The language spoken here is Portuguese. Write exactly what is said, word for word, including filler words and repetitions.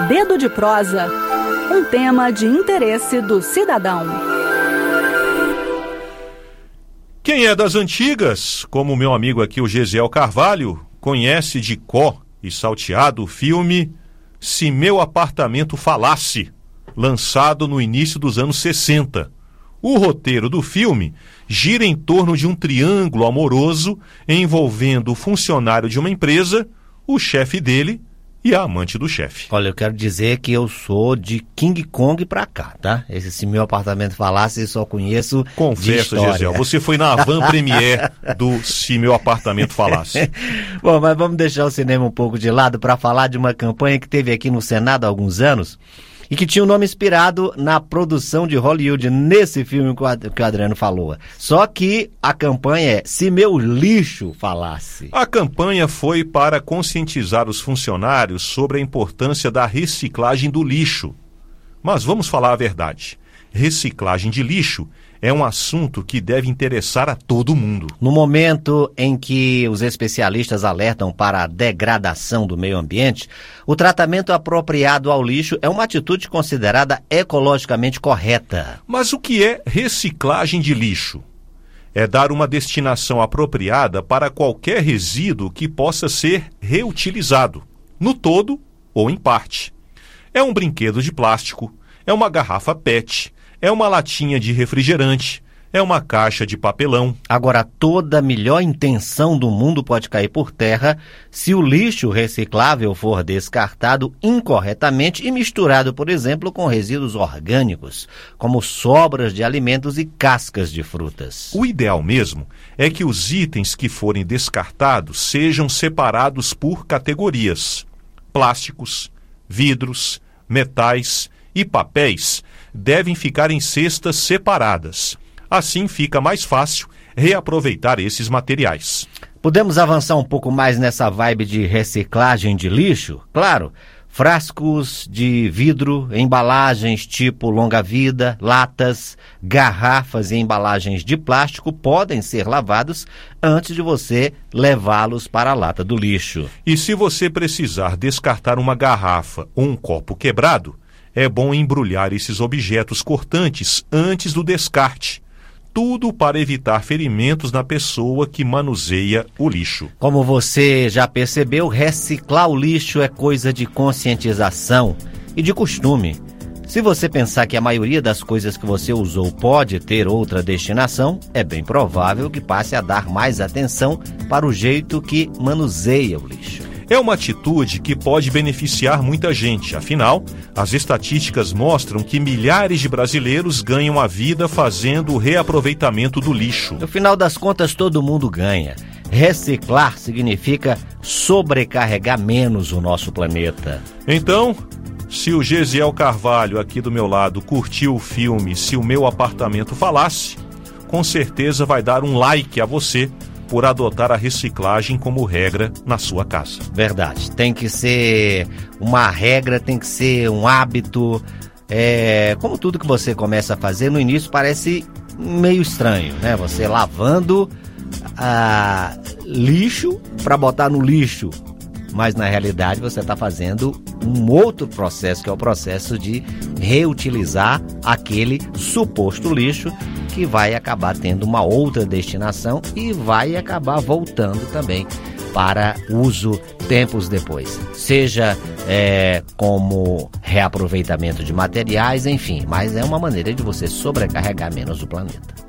Dedo de Prosa, um tema de interesse do cidadão. Quem é das antigas, como o meu amigo aqui, o Gesiel Carvalho, conhece de có e salteado o filme Se Meu Apartamento Falasse, lançado no início dos anos sessenta. O roteiro do filme gira em torno de um triângulo amoroso envolvendo o funcionário de uma empresa, o chefe dele e a amante do chefe. Olha, eu quero dizer que eu sou de King Kong pra cá, tá? Esse Se Meu Apartamento Falasse, eu só conheço Confesso, Gesiel, você foi na van premiere do Se Meu Apartamento Falasse. Bom, mas vamos deixar o cinema um pouco de lado para falar de uma campanha que teve aqui no Senado há alguns anos e que tinha o um nome inspirado na produção de Hollywood, nesse filme que o Adriano falou. Só que a campanha é Se Meu Lixo Falasse. A campanha foi para conscientizar os funcionários sobre a importância da reciclagem do lixo. Mas vamos falar a verdade. Reciclagem de lixo é um assunto que deve interessar a todo mundo. No momento em que os especialistas alertam para a degradação do meio ambiente, o tratamento apropriado ao lixo é uma atitude considerada ecologicamente correta. Mas o que é reciclagem de lixo? É dar uma destinação apropriada para qualquer resíduo que possa ser reutilizado, no todo ou em parte. É um brinquedo de plástico, é uma garrafa P E T, é uma latinha de refrigerante, é uma caixa de papelão. Agora, toda a melhor intenção do mundo pode cair por terra se o lixo reciclável for descartado incorretamente e misturado, por exemplo, com resíduos orgânicos, como sobras de alimentos e cascas de frutas. O ideal mesmo é que os itens que forem descartados sejam separados por categorias. Plásticos, vidros, metais e papéis devem ficar em cestas separadas. Assim fica mais fácil reaproveitar esses materiais. Podemos avançar um pouco mais nessa vibe de reciclagem de lixo? Claro, frascos de vidro, embalagens tipo longa-vida, latas, garrafas e embalagens de plástico podem ser lavados antes de você levá-los para a lata do lixo. E se você precisar descartar uma garrafa ou um copo quebrado, é bom embrulhar esses objetos cortantes antes do descarte. Tudo para evitar ferimentos na pessoa que manuseia o lixo. Como você já percebeu, reciclar o lixo é coisa de conscientização e de costume. Se você pensar que a maioria das coisas que você usou pode ter outra destinação, é bem provável que passe a dar mais atenção para o jeito que manuseia o lixo. É uma atitude que pode beneficiar muita gente. Afinal, as estatísticas mostram que milhares de brasileiros ganham a vida fazendo o reaproveitamento do lixo. No final das contas, todo mundo ganha. Reciclar significa sobrecarregar menos o nosso planeta. Então, se o Gesiel Carvalho aqui do meu lado curtiu o filme Se o Meu Apartamento Falasse, com certeza vai dar um like a você por adotar a reciclagem como regra na sua casa. Verdade. Tem que ser uma regra, tem que ser um hábito. É, como tudo que você começa a fazer, no início parece meio estranho, né? Você lavando ah, lixo para botar no lixo. Mas na realidade você está fazendo um outro processo, que é o processo de reutilizar aquele suposto lixo que vai acabar tendo uma outra destinação e vai acabar voltando também para uso tempos depois. Seja é, como reaproveitamento de materiais, enfim, mas é uma maneira de você sobrecarregar menos o planeta.